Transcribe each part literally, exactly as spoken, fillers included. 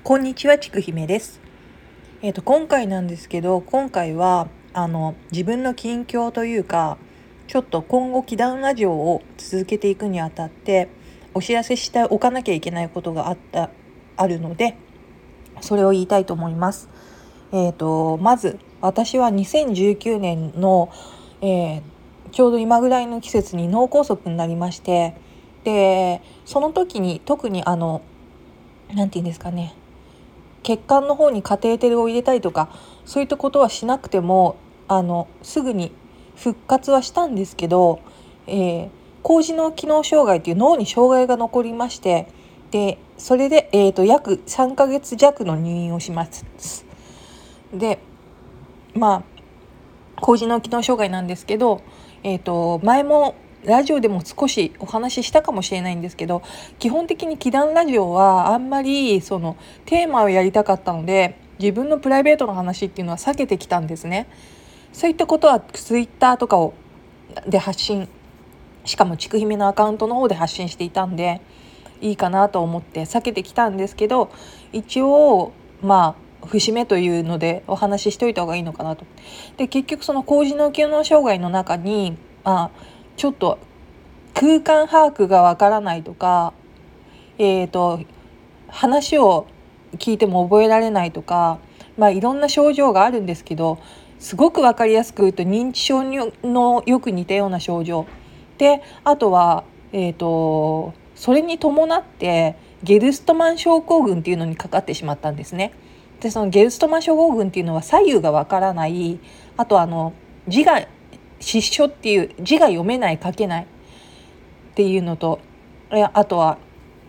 こんにちは、ちくひめです。えっと、今回なんですけど、今回は、あの、自分の近況というか、ちょっと今後、祈願ラジオを続けていくにあたって、お知らせしておかなきゃいけないことがあった、あるので、それを言いたいと思います。えっと、まず、私はにせんじゅうきゅうねんの、えーちょうど今ぐらいの季節に脳梗塞になりまして、で、その時に特にあの、なんて言うんですかね、血管の方にカテーテルを入れたりとかそういったことはしなくてもあのすぐに復活はしたんですけど、えー、高次脳機能障害という脳に障害が残りまして、でそれで、えーと、約さんかげつ弱の入院をします。でまあ高次脳機能障害なんですけど、えーと、前もラジオでも少しお話ししたかもしれないんですけど、基本的に祈願ラジオはあんまりそのテーマをやりたかったので、自分のプライベートの話っていうのは避けてきたんですね。そういったことはツイッターとかをで発信、しかもちくひめのアカウントの方で発信していたんでいいかなと思って避けてきたんですけど、一応まあ節目というのでお話ししておいた方がいいのかなと。で結局その高次脳機能障害の中に、まあ、ちょっと空間把握がわからないとか、えーと話を聞いても覚えられないとか、まあいろんな症状があるんですけど、すごくわかりやすく言うと認知症のよく似たような症状で、あとはえーとそれに伴ってゲルストマン症候群っていうのにかかってしまったんですね。でそのゲルストマン症候群っていうのは左右がわからない、あとあの字が失書っていう字が読めない書けないっていうのと、あとは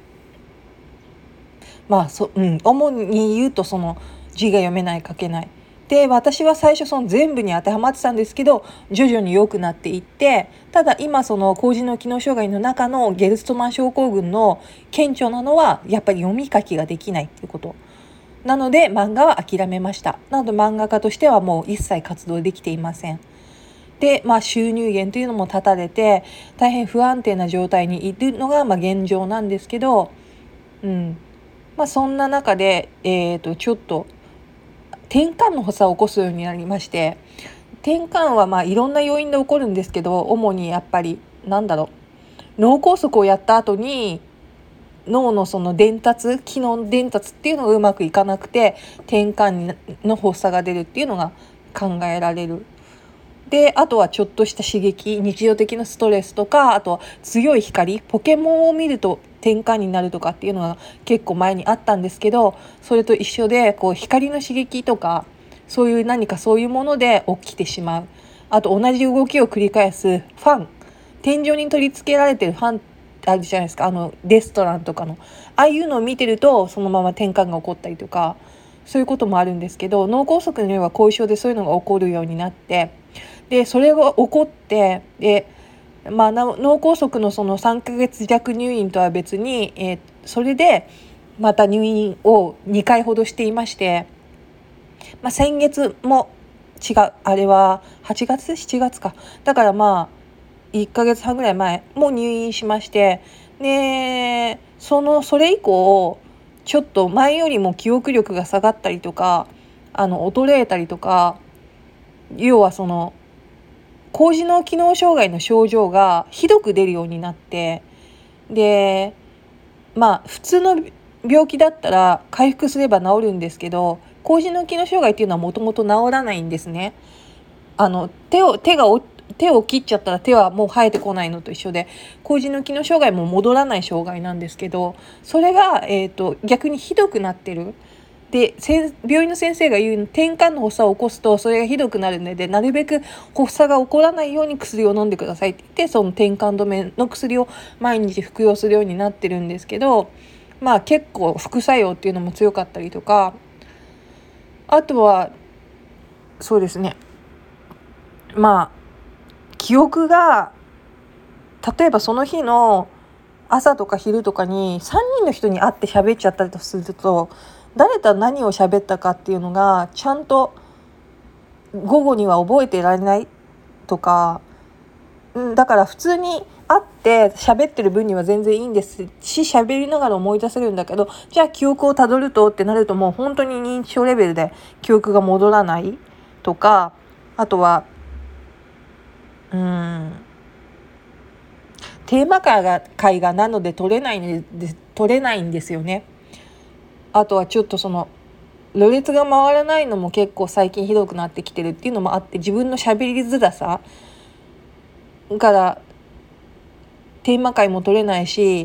まあそ、うん、主に言うとその字が読めない書けないで、私は最初その全部に当てはまってたんですけど、徐々に良くなっていって、ただ今その高次脳機能障害の中のゲルストマン症候群の顕著なのはやっぱり読み書きができないっていうことなので、漫画は諦めました。なので漫画家としてはもう一切活動できていません。で、まあ、収入源というのも断たれて大変不安定な状態にいるのがまあ現状なんですけど、うんまあ、そんな中で、えー、とちょっと転換の発作を起こすようになりまして、転換はまあいろんな要因で起こるんですけど、主にやっぱりなんだろう脳梗塞をやった後に脳のその伝達機能伝達っていうのがうまくいかなくて転換の発作が出るっていうのが考えられる。であとはちょっとした刺激、日常的なストレスとか、あと強い光、ポケモンを見ると転換になるとかっていうのが結構前にあったんですけど、それと一緒でこう光の刺激とかそういう何かそういうもので起きてしまう。あと同じ動きを繰り返すファン、天井に取り付けられてるファンあるじゃないですか、あのレストランとかのああいうのを見てるとそのまま転換が起こったりとか、そういうこともあるんですけど、脳梗塞のようは後遺症でそういうのが起こるようになって、でそれが起こって、で、まあ、脳梗塞のそのさんかげつ弱入院とは別に、えー、それでまた入院をにかいほどしていまして、まあ、先月も違うあれははちがつしちがつか、だからまあいっかげつはんぐらい前も入院しまして、でそのそれ以降ちょっと前よりも記憶力が下がったりとか、あの衰えたりとか、要はその高次脳機能障害の症状がひどく出るようになって、でまあ普通の病気だったら回復すれば治るんですけど、高次脳機能障害っていうのはもともと治らないんですね。あの手を手が手を切っちゃったら手はもう生えてこないのと一緒で、高次脳機能障害も戻らない障害なんですけど、それが、えーと、逆にひどくなってる。で病院の先生が言う転換の発作を起こすとそれがひどくなるので、なるべく発作が起こらないように薬を飲んでくださいって言って、その転換止めの薬を毎日服用するようになってるんですけど、まあ結構副作用っていうのも強かったりとか、あとはそうですね、まあ記憶が例えばその日の朝とか昼とかにさんにんの人に会って喋っちゃったりとすると、誰と何を喋ったかっていうのがちゃんと午後には覚えていられないとか、うん、だから普通に会って喋ってる分には全然いいんですし、喋りながら思い出せるんだけど、じゃあ記憶をたどるとってなると、もう本当に認知症レベルで記憶が戻らないとか、あとはうーんテーマ会が会がなので取れないんで取れないんですよね。あとはちょっとそのろれつが回らないのも結構最近ひどくなってきてるっていうのもあって、自分の喋りづらさからテーマ回も取れないし、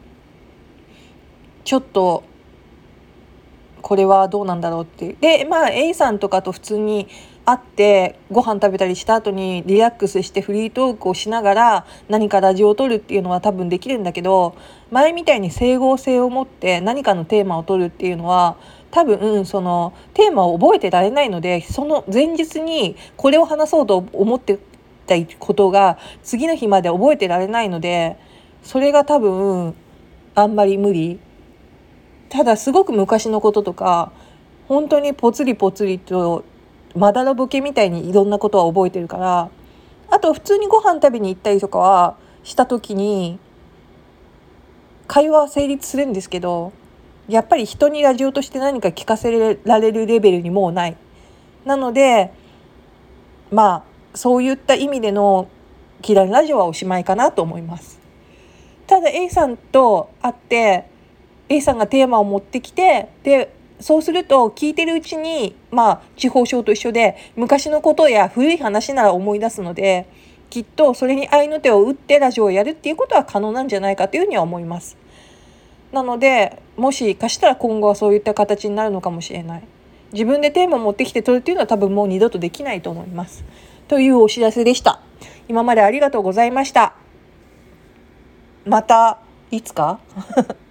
ちょっとこれはどうなんだろうっていう。でまあ A さんとかと普通に会ってご飯食べたりした後にリラックスしてフリートークをしながら何かラジオを撮るっていうのは多分できるんだけど、前みたいに整合性を持って何かのテーマを撮るっていうのは多分そのテーマを覚えてられないので、その前日にこれを話そうと思ってたことが次の日まで覚えてられないので、それが多分あんまり無理。ただすごく昔のこととか本当にポツリポツリとまだらぼけみたいにいろんなことは覚えてるから、あと普通にご飯食べに行ったりとかはした時に会話は成立するんですけど、やっぱり人にラジオとして何か聞かせられるレベルにもうない。なのでまあそういった意味でのキララジオはおしまいかなと思います。ただ A さんと会って A さんがテーマを持ってきて、でそうすると聞いてるうちにまあ地方症と一緒で昔のことや古い話なら思い出すので、きっとそれに合いの手を打ってラジオをやるっていうことは可能なんじゃないかというふうには思います。なのでもしかしたら今後はそういった形になるのかもしれない。自分でテーマを持ってきて撮るっていうのは多分もう二度とできないと思いますというお知らせでした。今までありがとうございました。またいつか